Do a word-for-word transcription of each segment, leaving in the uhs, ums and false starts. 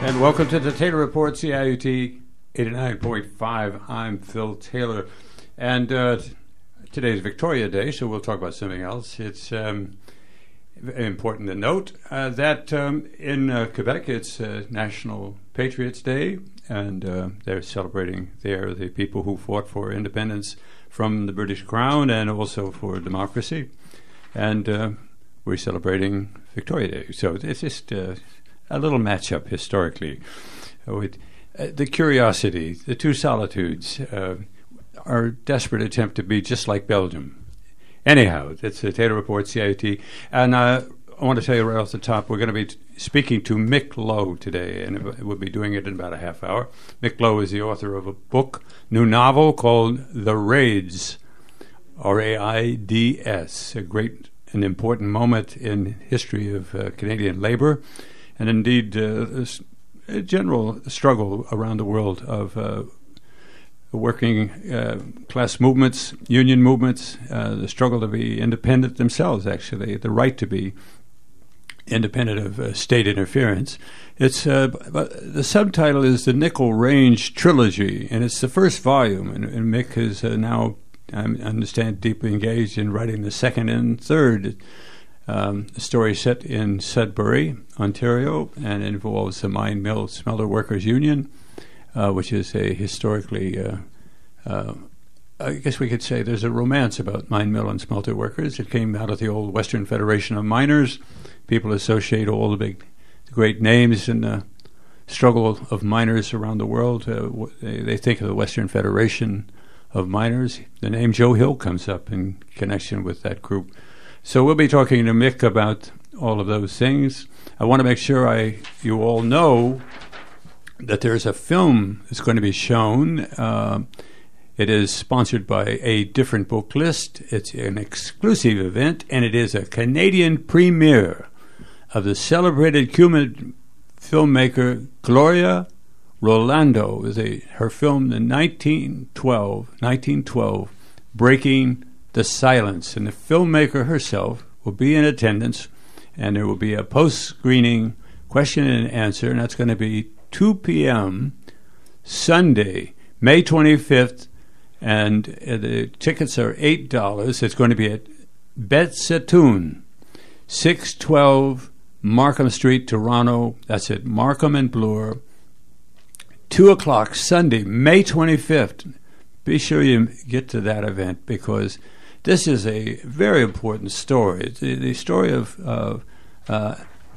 And welcome to the Taylor Report, C I U T eighty-nine point five. I'm Phil Taylor. And uh, today's Victoria Day, so we'll talk about something else. It's um, important to note uh, that um, in uh, Quebec, it's uh, National Patriots Day, and uh, they're celebrating there the people who fought for independence from the British Crown and also for democracy. And uh, we're celebrating Victoria Day. So it's just uh, a little matchup historically with uh, the curiosity, the two solitudes, uh, our desperate attempt to be just like Belgium. Anyhow, that's the Taylor Report, C I U T. And uh, I want to tell you right off the top, we're going to be t- speaking to Mick Lowe today, and we'll be doing it in about a half hour. Mick Lowe is the author of a book, new novel called The Raids, R A I D S, a great and important moment in history of uh, Canadian labor, and indeed uh, a general struggle around the world of uh, working uh, class movements, union movements, uh, the struggle to be independent themselves, actually, the right to be independent of uh, state interference. It's uh, but the subtitle is the Nickel Range Trilogy, and it's the first volume, and, and Mick is uh, now, I understand, deeply engaged in writing the second and third. Um, the story set in Sudbury, Ontario, and involves the Mine Mill Smelter Workers Union, uh, which is a historically, uh, uh, I guess we could say there's a romance about mine mill and smelter workers. It came out of the old Western Federation of Miners. People associate all the big, the great names in the struggle of miners around the world. Uh, they, they think of the Western Federation of Miners. The name Joe Hill comes up in connection with that group. So we'll be talking to Mick about all of those things. I want to make sure I you all know that there's a film that's going to be shown. Uh, it is sponsored by A Different Book List. It's an exclusive event, and it is a Canadian premiere of the celebrated Cuban filmmaker Gloria Rolando. It was a, her film in nineteen twelve, Breaking the Silence. And the filmmaker herself will be in attendance, and there will be a post-screening question and answer, and that's going to be two p.m. Sunday, May twenty-fifth, and uh, the tickets are eight dollars. It's going to be at Bet Satoon, six twelve Markham Street, Toronto. That's at Markham and Bloor. two o'clock Sunday, May twenty-fifth. Be sure you get to that event, because this is a very important story. It's the, the story of uh, uh,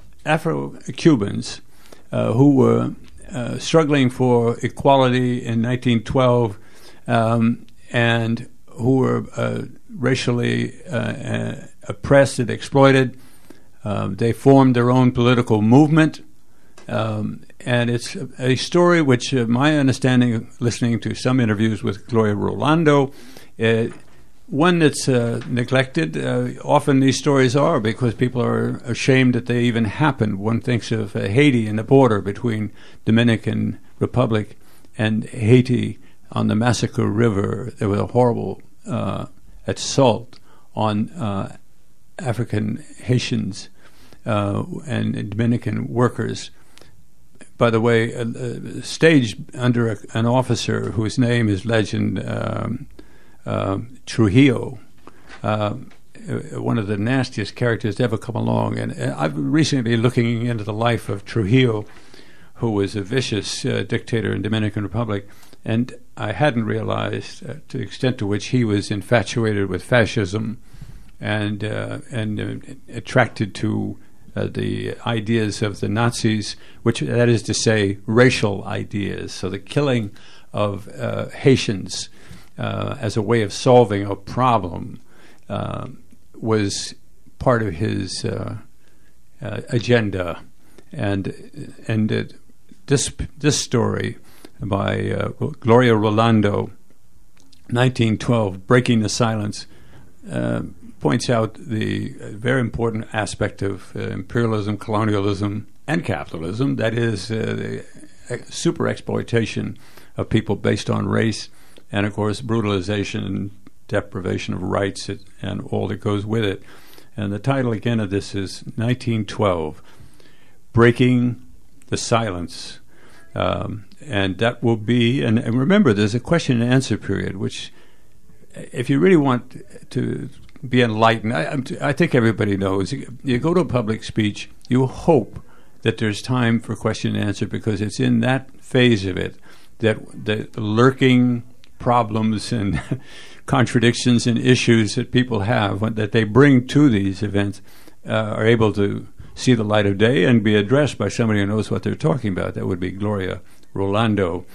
Afro-Cubans uh, who were uh, struggling for equality in nineteen twelve um, and who were uh, racially uh, uh, oppressed and exploited. Um, they formed their own political movement. Um, and it's a story which, uh, my understanding, listening to some interviews with Gloria Rolando, uh, one that's uh, neglected. Uh, often these stories are, because people are ashamed that they even happened. One thinks of uh, Haiti and the border between Dominican Republic and Haiti on the Massacre River. There was a horrible uh, assault on uh, African Haitians uh, and Dominican workers. By the way, uh, uh, staged under a, an officer whose name is legend, um, uh, Trujillo, uh, one of the nastiest characters to ever come along. And, and I've recently been looking into the life of Trujillo, who was a vicious uh, dictator in Dominican Republic, and I hadn't realized uh, to the extent to which he was infatuated with fascism and uh, and uh, attracted to Uh, the ideas of the Nazis, which that is to say, racial ideas. So the killing of uh, Haitians uh, as a way of solving a problem uh, was part of his uh, uh, agenda. And and uh, this this story by uh, Gloria Rolando, nineteen twelve, Breaking the Silence, uh, points out the very important aspect of uh, imperialism, colonialism, and capitalism. That is uh, the uh, super exploitation of people based on race, and of course brutalization and deprivation of rights and all that goes with it. And the title again of this is nineteen twelve, Breaking the silence. Um, and that will be, and, and remember, there's a question and answer period, which if you really want to be enlightened, I, I think everybody knows, you, you go to a public speech, you hope that there's time for question and answer, because it's in that phase of it that the lurking problems and contradictions and issues that people have, that they bring to these events, uh, are able to see the light of day and be addressed by somebody who knows what they're talking about. That would be Gloria Rolando.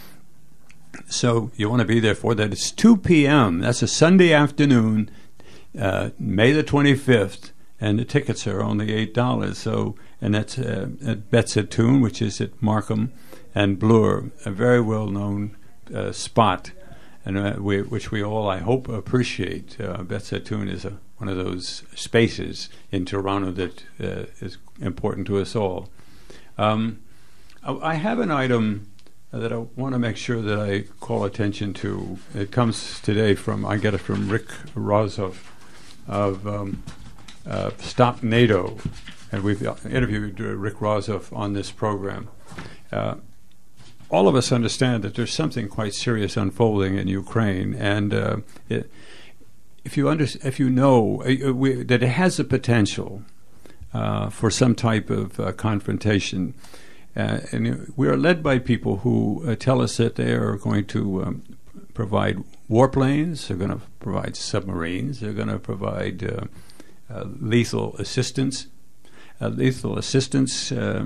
So you want to be there for that. It's two p.m. That's a Sunday afternoon, uh, May the twenty-fifth, and the tickets are only eight dollars. So, and that's uh, at Bet's Atoon, which is at Markham and Bloor, a very well-known uh, spot, and uh, we, which we all, I hope, appreciate. Uh, Bet's Atoon is a, one of those spaces in Toronto that uh, is important to us all. Um, I, I have an item that I want to make sure that I call attention to. It comes today from, I get it from Rick Rozoff of um, uh, Stop NATO, and we've interviewed uh, Rick Rozoff on this program. Uh, all of us understand that there's something quite serious unfolding in Ukraine, and uh, it, if you under, if you know uh, we, that it has the potential uh, for some type of uh, confrontation. Uh, and we are led by people who uh, tell us that they are going to um, provide warplanes, they're going to provide submarines, they're going to provide uh, uh, lethal assistance, uh, lethal assistance uh,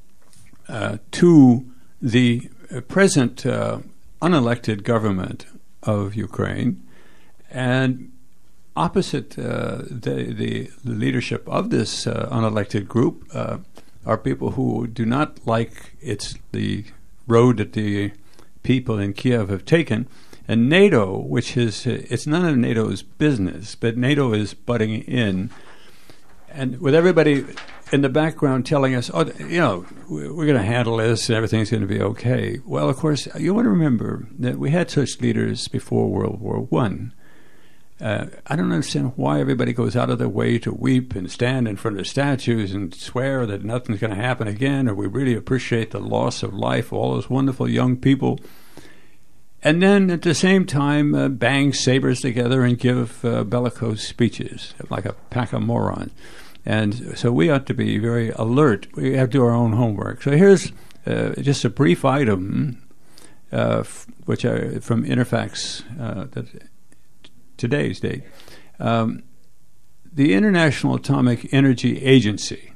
uh, to the present uh, unelected government of Ukraine. And opposite uh, the, the leadership of this uh, unelected group uh, are people who do not like it's the road that the people in Kiev have taken. And NATO, which is, uh, it's none of NATO's business, but NATO is butting in. And with everybody in the background telling us, oh, you know, we're going to handle this and everything's going to be okay. Well, of course, you want to remember that we had such leaders before World War One. Uh, I don't understand why everybody goes out of their way to weep and stand in front of statues and swear that nothing's going to happen again, or we really appreciate the loss of life of all those wonderful young people. And then at the same time, uh, bang sabers together and give uh, bellicose speeches like a pack of morons. And so we ought to be very alert. We have to do our own homework. So here's uh, just a brief item, uh, f- which are from Interfax, uh, that today's date. Um, the International Atomic Energy Agency,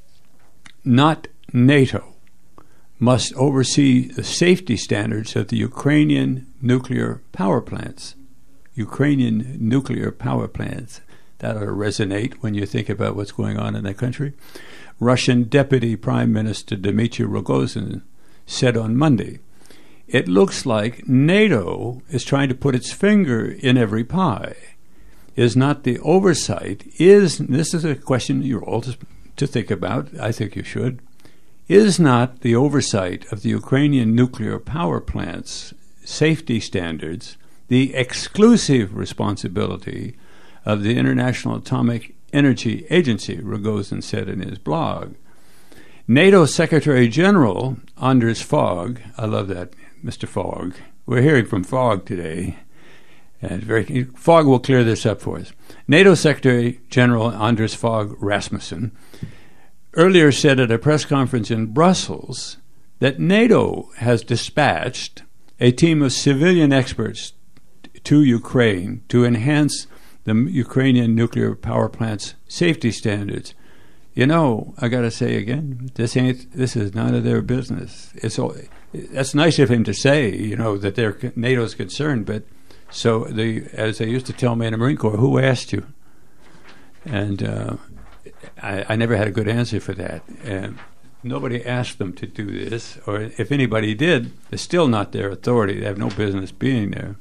not NATO, must oversee the safety standards of the Ukrainian nuclear power plants. Ukrainian nuclear power plants. That ought to resonate when you think about what's going on in that country. Russian Deputy Prime Minister Dmitry Rogozin said on Monday, it looks like NATO is trying to put its finger in every pie. Is not the oversight, is, this is a question you're all to, to think about, I think you should, is not the oversight of the Ukrainian nuclear power plants' safety standards the exclusive responsibility of the International Atomic Energy Agency, Rogozin said in his blog. NATO Secretary General Anders Fogh, I love that, Mister Fogg. We're hearing from Fogg today. And very, Fogg will clear this up for us. NATO Secretary General Anders Fogh Rasmussen earlier said at a press conference in Brussels that NATO has dispatched a team of civilian experts to Ukraine to enhance the Ukrainian nuclear power plant's safety standards. You know, I got to say again, this ain't. This is none of their business. It's all. That's nice of him to say, you know, that they're NATO's concerned. But so the, as they used to tell me in the Marine Corps, who asked you? And uh, I, I never had a good answer for that. And nobody asked them to do this, or if anybody did, it's still not their authority. They have no business being there.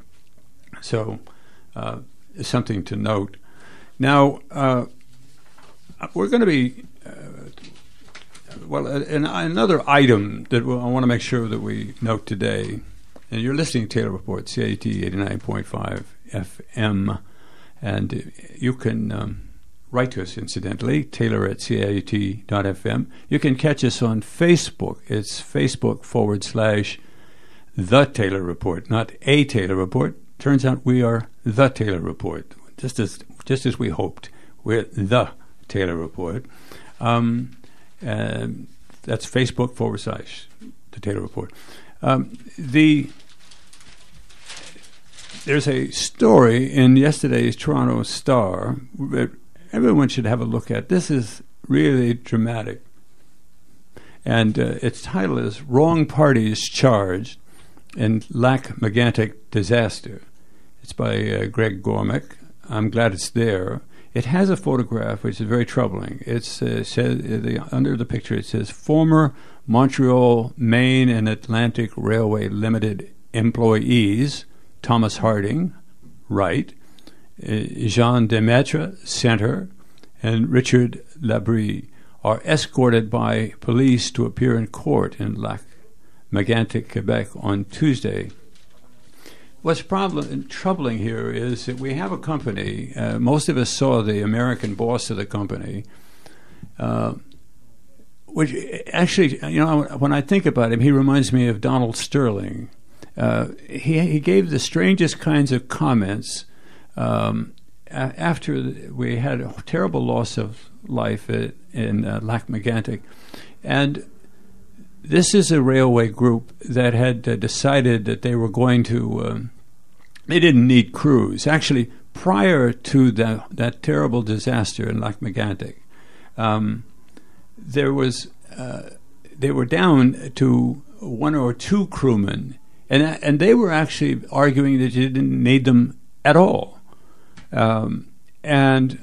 So uh, it's something to note. Now. Uh, We're going to be, uh, well, an, another item that we'll, I want to make sure that we note today, and you're listening to Taylor Report, C A T eighty-nine point five F M, and you can um, write to us, incidentally, Taylor at C I U T dot F M. You can catch us on Facebook. It's Facebook forward slash The Taylor Report, not A Taylor Report. Turns out we are The Taylor Report, just as just as we hoped. We're The Taylor Report. Um, and that's Facebook forward slash The Taylor Report. Um, the There's a story in yesterday's Toronto Star that everyone should have a look at. This is really dramatic. And uh, its title is Wrong Parties Charged in Lac-Mégantic Disaster. It's by uh, Greg Gormick. I'm glad it's there. It has a photograph which is very troubling. It's uh, says uh, the, under the picture it says former Montreal, Maine and Atlantic Railway Limited employees Thomas Harding, right, uh, Jean Demetre, center, and Richard Labrie are escorted by police to appear in court in Lac-Mégantic, Quebec on Tuesday. What's problem, troubling here is that we have a company, uh, most of us saw the American boss of the company, uh, which actually, you know, when I think about him, he reminds me of Donald Sterling. Uh, he, he gave the strangest kinds of comments um, a- after we had a terrible loss of life at, in uh, Lac-Mégantic. And this is a railway group that had uh, decided that they were going to, um, they didn't need crews. Actually, prior to the, that terrible disaster in Lac-Mégantic, um, there was, uh, they were down to one or two crewmen, and and they were actually arguing that you didn't need them at all. Um, and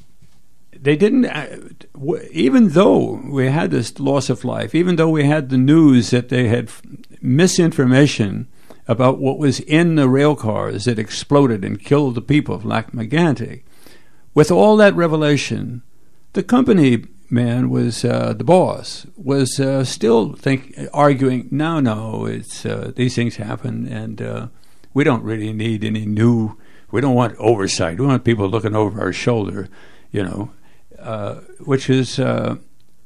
they didn't, uh, w- even though we had this loss of life, even though we had the news that they had f- misinformation about what was in the rail cars that exploded and killed the people of Lac-Mégantic, with all that revelation, the company man was uh, the boss was uh, still think arguing. No, no, it's uh, these things happen, and uh, we don't really need any new. We don't want oversight. We want people looking over our shoulder, you know. Uh, which is, uh,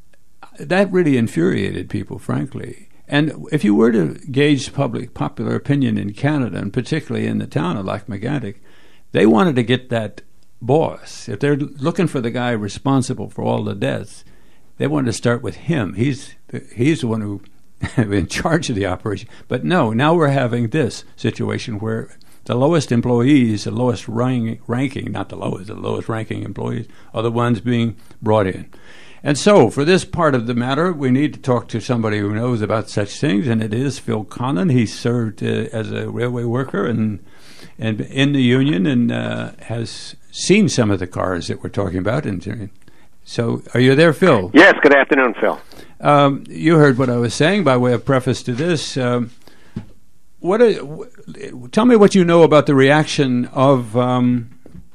that really infuriated people, frankly. And if you were to gauge public popular opinion in Canada, and particularly in the town of Lac-Mégantic, they wanted to get that boss. If they're looking for the guy responsible for all the deaths, they wanted to start with him. He's the, he's the one who in charge of the operation. But no, now we're having this situation where the lowest employees, the lowest rank, ranking, not the lowest, the lowest ranking employees are the ones being brought in. And so for this part of the matter, we need to talk to somebody who knows about such things, and it is Phil Conlon. He served uh, as a railway worker and and in the union and uh, has seen some of the cars that we're talking about. And so are you there, Phil? Yes, good afternoon, Phil. Um, you heard what I was saying by way of preface to this. Um, What? Are, w- tell me what you know about the reaction of um,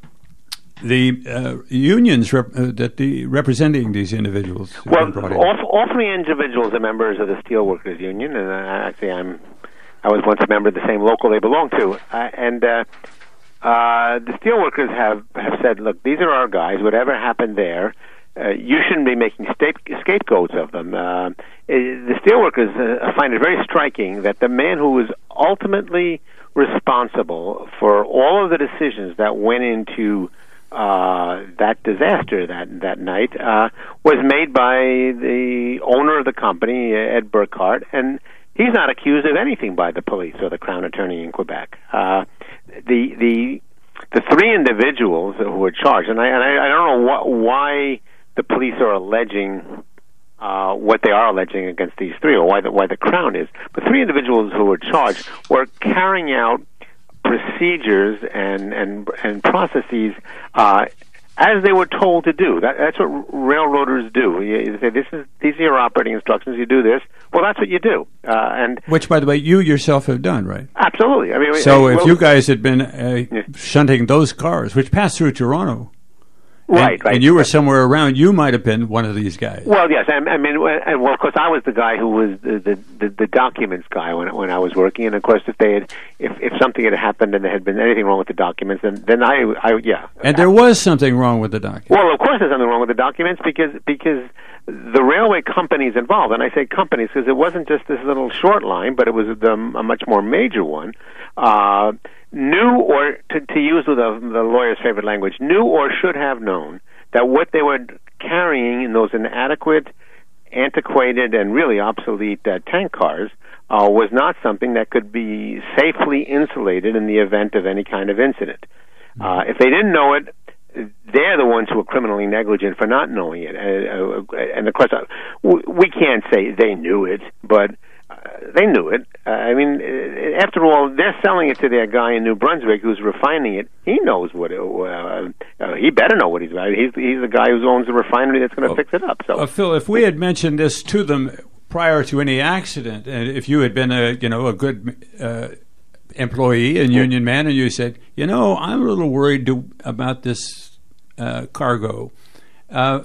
the uh, unions rep- uh, that the representing these individuals. Well, all, all three individuals are members of the Steelworkers Union, and uh, actually, I'm I was once a member of the same local they belong to, uh, and uh, uh, the Steelworkers have have said, look, these are our guys. Whatever happened there, uh, you shouldn't be making scape- scapegoats of them. Uh, the Steelworkers uh, find it very striking that the man who was ultimately responsible for all of the decisions that went into uh, that disaster that that night uh, was made by the owner of the company, Ed Burkhardt, and he's not accused of anything by the police or the Crown Attorney in Quebec. Uh, the the the three individuals who were charged, and I and I, I don't know what, why the police are alleging Uh, what they are alleging against these three, or why the, why the Crown is. But three individuals who were charged were carrying out procedures and and, and processes uh, as they were told to do. That, that's what railroaders do. You, you say, this is these are your operating instructions. You do this. Well, that's what you do. Uh, and which, by the way, you yourself have done, right? Absolutely. I mean, so I, if well, you guys had been uh, yeah. shunting those cars, which passed through Toronto. Right, and, right. And you were somewhere around. You might have been one of these guys. Well, yes. I, I mean, and well, of course, I was the guy who was the, the, the, the documents guy when when I was working. And of course, if they had, if, if something had happened and there had been anything wrong with the documents, then then I, I yeah. And there was something wrong with the documents. Well, of course, there's something wrong with the documents because because the railway companies involved, and I say companies because it wasn't just this little short line, but it was the, a much more major one. Uh, knew or to, to use the, the lawyer's favorite language, knew or should have known that what they were carrying in those inadequate, antiquated, and really obsolete uh, tank cars uh, was not something that could be safely insulated in the event of any kind of incident. Uh, if they didn't know it, they're the ones who are criminally negligent for not knowing it. Uh, uh, and of course, uh, we can't say they knew it, but uh, they knew it. Uh, I mean, uh, after all, they're selling it to their guy in New Brunswick who's refining it. He knows what it, uh, uh, he better know what he's about. He's, he's the guy who owns the refinery that's going to well, fix it up. So, uh, Phil, if we had mentioned this to them prior to any accident, and if you had been a you know a good uh, employee and union man, and you said, you know, I'm a little worried to, about this uh, cargo. Uh,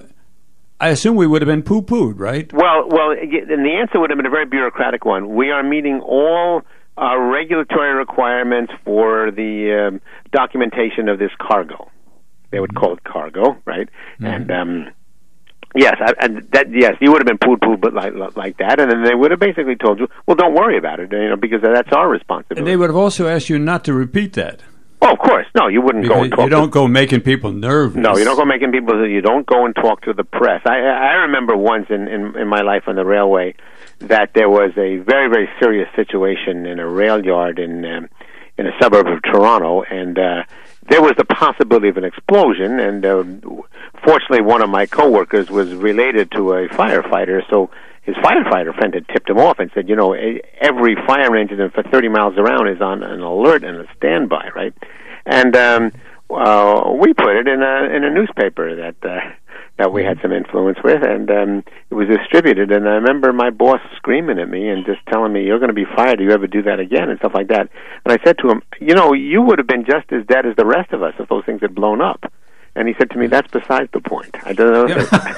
I assume we would have been poo-pooed, right? Well, well, and the answer would have been a very bureaucratic one. We are meeting all uh, regulatory requirements for the um, documentation of this cargo. They would call it cargo, right? Mm-hmm. And um, yes, I, and that yes, you would have been poo-pooed, but like like that, and then they would have basically told you, well, don't worry about it, you know, because that's our responsibility. And they would have also asked you not to repeat that. Oh, of course. No, you wouldn't because go and talk. You don't to, go making people nervous. No, you don't go making people. You don't go and talk to the press. I, I remember once in, in, in my life on the railway that there was a very very serious situation in a rail yard in um, in a suburb of Toronto, and uh, there was the possibility of an explosion. And uh, fortunately, one of my coworkers was related to a firefighter, so his firefighter friend had tipped him off and said, you know, every fire engine for thirty miles around is on an alert and a standby, right? And um, uh, we put it in a in a newspaper that uh, that we had some influence with, and um, it was distributed. And I remember my boss screaming at me and just telling me, "You're going to be fired. Do you ever do that again?" and stuff like that. And I said to him, "You know, you would have been just as dead as the rest of us if those things had blown up." And he said to me, "That's besides the point. I don't know."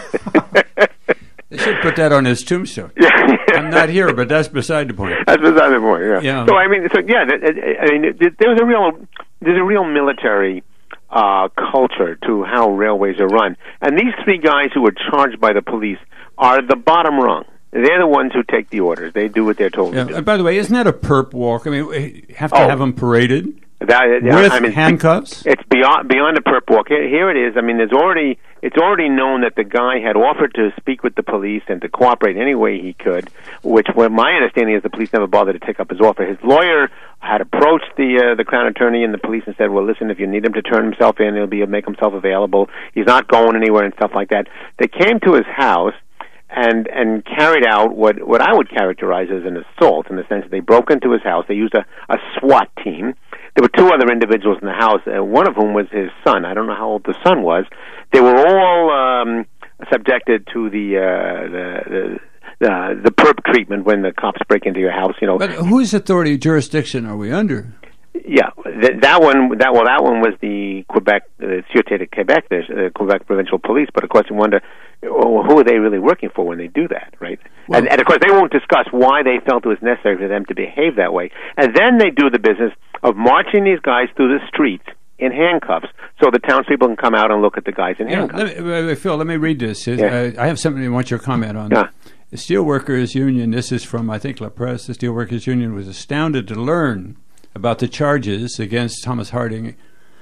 Yeah. They should put that on his tombstone. Yeah, I'm not here, but that's beside the point. That's beside the point. Yeah. yeah. So I mean, so yeah, I mean, there was a real, there's a real military uh, culture to how railways are run, and these three guys who are charged by the police are the bottom rung. They're the ones who take the orders. They do what they're told yeah. to do. And by the way, isn't that a perp walk? I mean, we have to Oh. have them paraded That, with I mean, handcuffs. It's beyond beyond a perp walk. Here, here it is. I mean, there's already it's already known that the guy had offered to speak with the police and to cooperate any way he could. Which, well, my understanding is, the police never bothered to take up his offer. His lawyer had approached the uh, the Crown Attorney and the police and said, "Well, listen, if you need him to turn himself in, he'll be make himself available. He's not going anywhere," and stuff like that. They came to his house and and carried out what what I would characterize as an assault, in the sense that they broke into his house. They used a, a SWAT team. There were two other individuals in the house, uh, one of whom was his son. I don't know how old the son was. They were all um, subjected to the uh, the the, uh, the perp treatment when the cops break into your house. You know, But whose authority jurisdiction are we under? yeah, th- that one. That well, that one was the Quebec, uh, Sûreté de Québec, the uh, Quebec Provincial Police. But of course, you wonder, well, who are they really working for when they do that, right? Well, and, and of course, they won't discuss why they felt it was necessary for them to behave that way. And then they do the business of marching these guys through the streets in handcuffs, so the townspeople can come out and look at the guys in yeah, handcuffs. let me, uh, Phil, let me read this. Yeah. Uh, I have something I want your comment on. Yeah. The Steelworkers Union, this is from, I think, La Presse. The Steelworkers Union was astounded to learn about the charges against Thomas Harding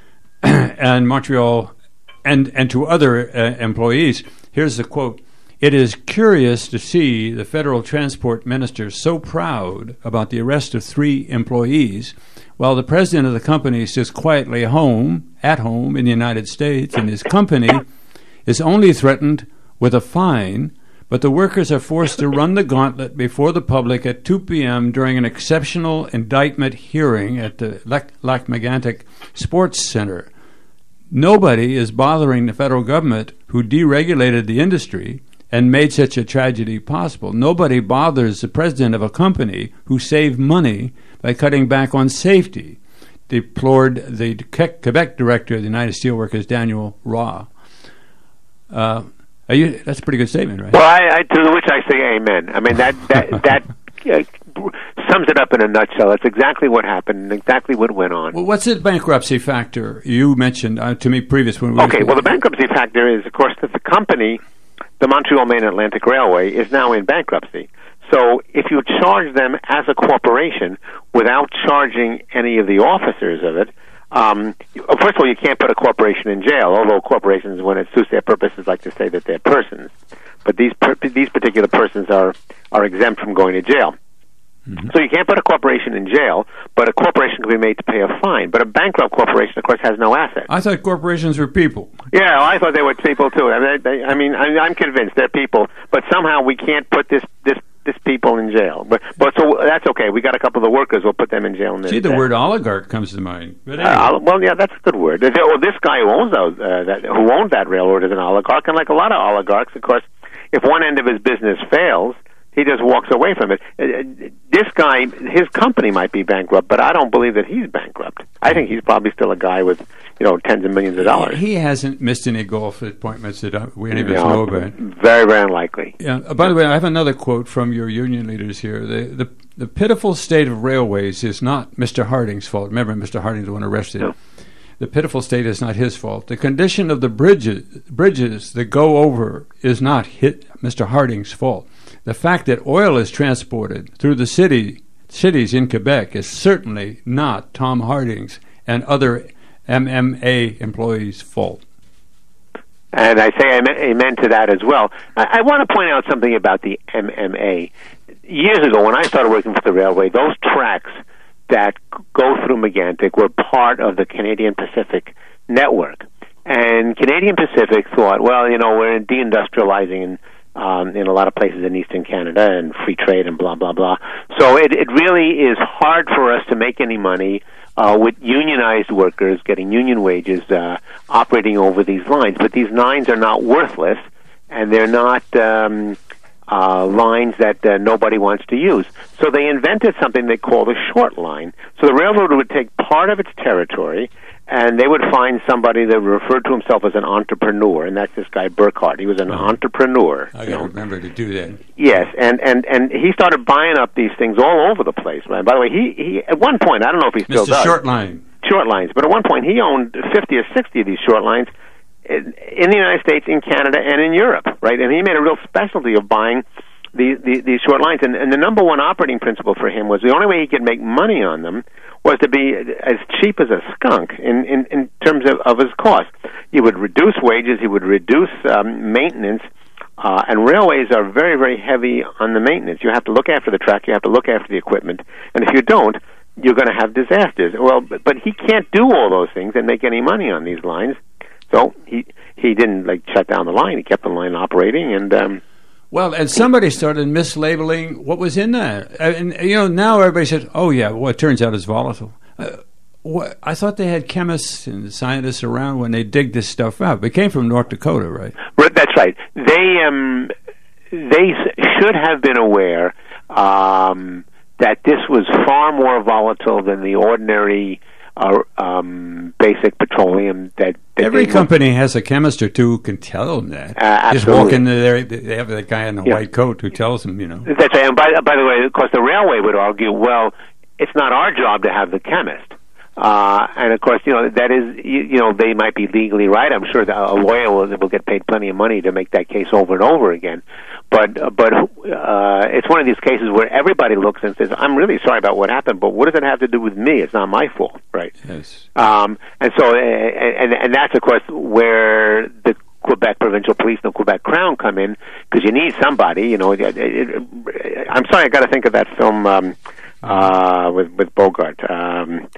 and Montreal and, and to other uh, employees. Here's the quote. "It is curious to see the federal transport minister so proud about the arrest of three employees, while the president of the company sits quietly home, at home in the United States, and his company is only threatened with a fine, but the workers are forced to run the gauntlet before the public at two p.m. during an exceptional indictment hearing at the Lac-Mégantic Sports Center. Nobody is bothering the federal government, who deregulated the industry and made such a tragedy possible. Nobody bothers the president of a company who saved money by cutting back on safety," deplored the Quebec director of the United Steelworkers, Daniel Raw. Uh, are you, that's a pretty good statement, right? Well, I, I, to which I say amen. I mean, that that, that uh, sums it up in a nutshell. That's exactly what happened and exactly what went on. Well, what's the bankruptcy factor? You mentioned uh, to me previous when we Okay, well, the bankruptcy factor is, of course, that the company, the Montreal Main Atlantic Railway, is now in bankruptcy. So if you charge them as a corporation without charging any of the officers of it, um, first of all, you can't put a corporation in jail, although corporations, when it suits their purposes, like to say that they're persons. But these per- these particular persons are, are exempt from going to jail. Mm-hmm. So you can't put a corporation in jail, but a corporation can be made to pay a fine. But a bankrupt corporation, of course, has no assets. I thought corporations were people. Yeah, well, I thought they were people, too. I mean, they, I mean I, I'm convinced they're people, but somehow we can't put this this this people in jail. But but so that's okay. We got a couple of the workers. We'll put them in jail. See, the word oligarch comes to mind. But anyway. uh, well, yeah, that's a good word. Well, this guy who owns those, uh, that who owns that railroad is an oligarch, and like a lot of oligarchs, of course, if one end of his business fails, he just walks away from it. Uh, this guy, his company might be bankrupt, but I don't believe that he's bankrupt. I think he's probably still a guy with, you know, tens of millions of dollars. He hasn't missed any golf appointments that we any of us no, know about. Very, very unlikely. Yeah. Uh, by the way, I have another quote from your union leaders here. The, the the pitiful state of railways is not Mister Harding's fault. Remember, Mister Harding's the one arrested. No. The pitiful state is not his fault. The condition of the bridges bridges that go over is not hit Mister Harding's fault. The fact that oil is transported through the city cities in Quebec is certainly not Tom Harding's and other M M A employees' fault. And I say amen to that as well. I, I want to point out something about the M M A. Years ago, when I started working for the railway, those tracks that go through Megantic were part of the Canadian Pacific network. And Canadian Pacific thought, well, you know, we're deindustrializing and Um, in a lot of places in Eastern Canada and free trade and blah, blah, blah. So it, it really is hard for us to make any money uh, with unionized workers getting union wages uh, operating over these lines. But these lines are not worthless, and they're not um, uh, lines that uh, nobody wants to use. So they invented something they called a short line. So the railroad would take part of its territory, and they would find somebody that referred to himself as an entrepreneur, and that's this guy Burkhardt. He was an oh. entrepreneur. I got to remember to do that. Yes, and, and, and he started buying up these things all over the place. Right? By the way, he, he at one point, I don't know if he still Mister does. Short Line. Short lines. But at one point, he owned fifty or sixty of these short lines in, in the United States, in Canada, and in Europe. Right? And he made a real specialty of buying these, these, these short lines. And, and the number one operating principle for him was the only way he could make money on them was to be as cheap as a skunk in, in, in terms of, of his cost. He would reduce wages, he would reduce um, maintenance, uh, and railways are very, very heavy on the maintenance. You have to look after the track, you have to look after the equipment, and if you don't, you're going to have disasters. Well, but, but he can't do all those things and make any money on these lines, so he he didn't like shut down the line. He kept the line operating, and um, well, and somebody started mislabeling what was in there. And, you know, now everybody says, oh, yeah, well, it turns out it's volatile. Uh, what, I thought they had chemists and scientists around when they dig this stuff out. It came from North Dakota, right? That's right. They um, they should have been aware um, that this was far more volatile than the ordinary uh, um, basic petroleum that, that every company has a chemist or two who can tell them that. Uh, Just walk in there, they have that guy in the yeah. white coat who tells them, you know. That's right. And by, by the way, of course, the railway would argue, well, it's not our job to have the chemist. Uh, and of course, you know, that is, you, you know, they might be legally right. I'm sure that a lawyer will, will get paid plenty of money to make that case over and over again. But, uh, but, uh, it's one of these cases where everybody looks and says, I'm really sorry about what happened, but what does it have to do with me? It's not my fault, right? Yes. Um, and so, and, and that's of course where the Quebec Provincial Police and the Quebec Crown come in, because you need somebody, you know, it, it, it, I'm sorry, I gotta think of that film, um, uh, with, with Bogart, um,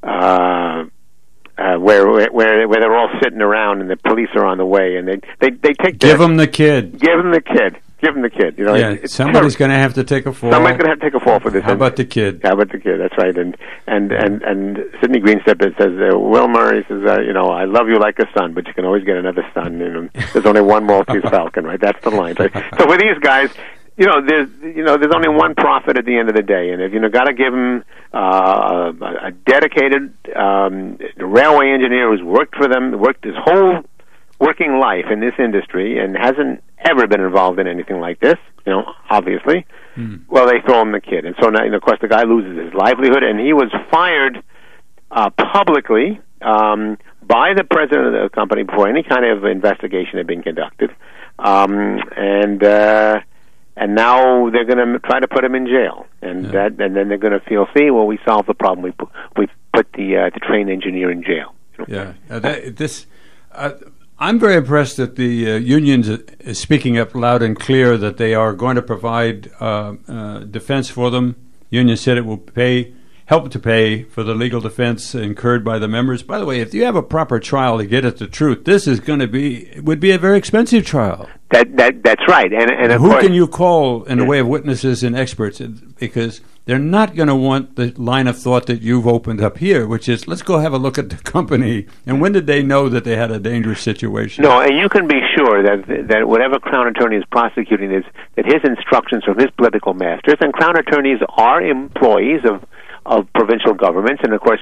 Uh, uh, where where where they're all sitting around and the police are on the way and they they they take give them the kid, give them the kid, give them the kid. You know, yeah, it's somebody's going to have to take a fall. Somebody's going to have to take a fall for this. How about the kid? How about the kid? That's right. And and and and Sidney Greenstep says, uh, Wilmer, he says, uh, you know, I love you like a son, but you can always get another son. You know, there's only one Maltese Falcon, right? That's the line. Right? So for these guys, you know, there's you know, there's only one profit at the end of the day, and if you know, got to give them uh, a dedicated um, railway engineer who's worked for them, worked his whole working life in this industry and hasn't ever been involved in anything like this, you know, obviously, mm. well, they throw him the kid. And so, now, and of course, the guy loses his livelihood, and he was fired uh, publicly um, by the president of the company before any kind of investigation had been conducted. Um, and uh, and now they're going to try to put him in jail. And, yeah. that, and then they're going to feel, see, well, we solved the problem. We put, we put the, uh, the train engineer in jail. You know? Yeah, uh, that, this... Uh, I'm very impressed that the uh, unions is speaking up loud and clear that they are going to provide uh, uh, defense for them. Union said it will pay, help to pay for the legal defense incurred by the members. By the way, if you have a proper trial to get at the truth, this is going to be it would be a very expensive trial. That that that's right. And and of who course, can you call in the way of witnesses and experts? Because they're not going to want the line of thought that you've opened up here, which is, let's go have a look at the company. And when did they know that they had a dangerous situation? No, and you can be sure that that whatever Crown Attorney is prosecuting is that his instructions from his political masters, and Crown Attorneys are employees of, of provincial governments, and of course,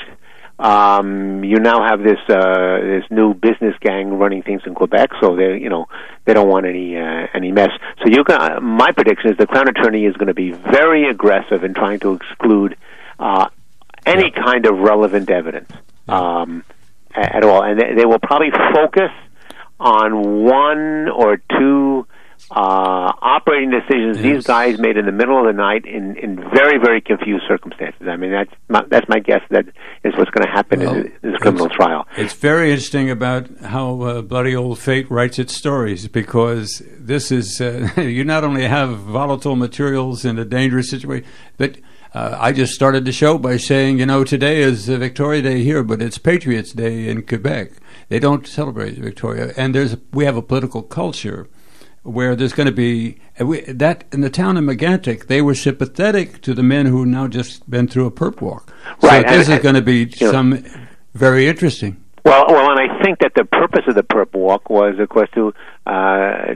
um, you now have this uh, this new business gang running things in Quebec, so they you know they don't want any uh, any mess. So you can, my prediction is the Crown Attorney is going to be very aggressive in trying to exclude uh, any yeah. kind of relevant evidence yeah. um, at all, and they, they will probably focus on one or two uh, operating decisions yes. these guys made in the middle of the night in, in very, very confused circumstances. I mean, that's my, that's my guess. That is what's going to happen well, in this criminal trial. It's very interesting about how uh, bloody old fate writes its stories, because this is uh, you not only have volatile materials in a dangerous situation, but uh, I just started the show by saying, you know, today is uh, Victoria Day here, but it's Patriots Day in Quebec. They don't celebrate Victoria, and there's we have a political culture where there's going to be we, that in the town of Megantic, they were sympathetic to the men who now just been through a perp walk. So right, this and, is going to be some know, very interesting. Well, well, and I think that the purpose of the perp walk was, of course, to uh,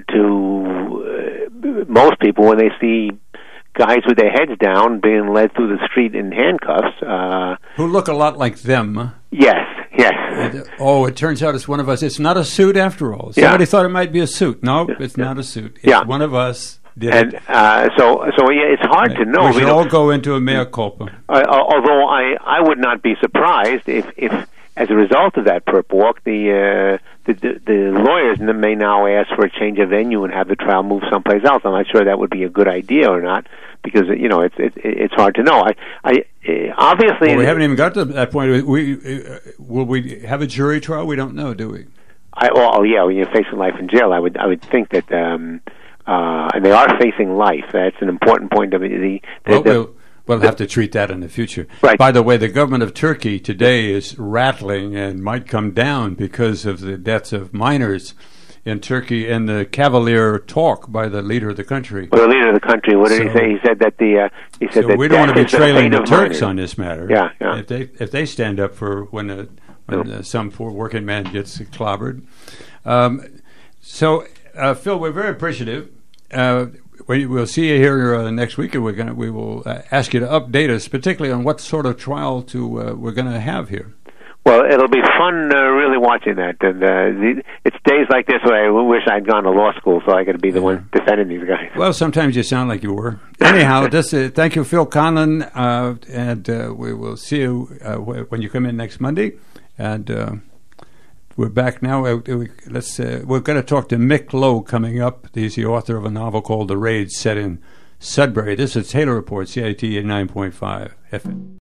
to uh, most people when they see guys with their heads down being led through the street in handcuffs, uh, who look a lot like them. Yes. Yes. And, oh, it turns out it's one of us. It's not a suit after all. Somebody yeah. thought it might be a suit. No, it's yeah. not a suit. It's yeah. one of us. Did and it. Uh, so, so yeah, it's hard right. to know. We should you know, all go into a mea culpa. Uh, although I, I would not be surprised if, if, as a result of that perp walk, the, uh, the, the the lawyers may now ask for a change of venue and have the trial move someplace else. I'm not sure that would be a good idea or not, because you know it's it, it's hard to know. I, I obviously well, we haven't even got to that point. We uh, will we have a jury trial? We don't know, do we? I, oh, oh yeah, when you're facing life in jail, I would I would think that, um, uh, and they are facing life. That's an important point of the. the, well, the we'll, we'll have to treat that in the future. Right. By the way, the government of Turkey today is rattling and might come down because of the deaths of minors in Turkey and the cavalier talk by the leader of the country. Well, the leader of the country, what did so, he say? He said that the uh, he said so that we don't want to be trailing the Turks minors. on this matter. Yeah, yeah. If they if they stand up for when a, when uh, some poor working man gets clobbered. Um, so, uh, Phil, we're very appreciative. Uh, we, we'll see you here uh, next week, and we're gonna we will uh, ask you to update us, particularly on what sort of trial to uh, we're going to have here. Well, it'll be fun uh, really watching that. And uh, the, it's days like this where I wish I'd gone to law school so I could be the yeah. one defending these guys. Well, sometimes you sound like you were. Anyhow, this, uh, thank you, Phil Conlon, uh, and uh, we will see you uh, when you come in next Monday. And uh, we're back now. Uh, we, let's. Uh, we're going to talk to Mick Lowe coming up. He's the author of a novel called The Raid, set in Sudbury. This is Taylor Report, C I T eighty-nine point five F M.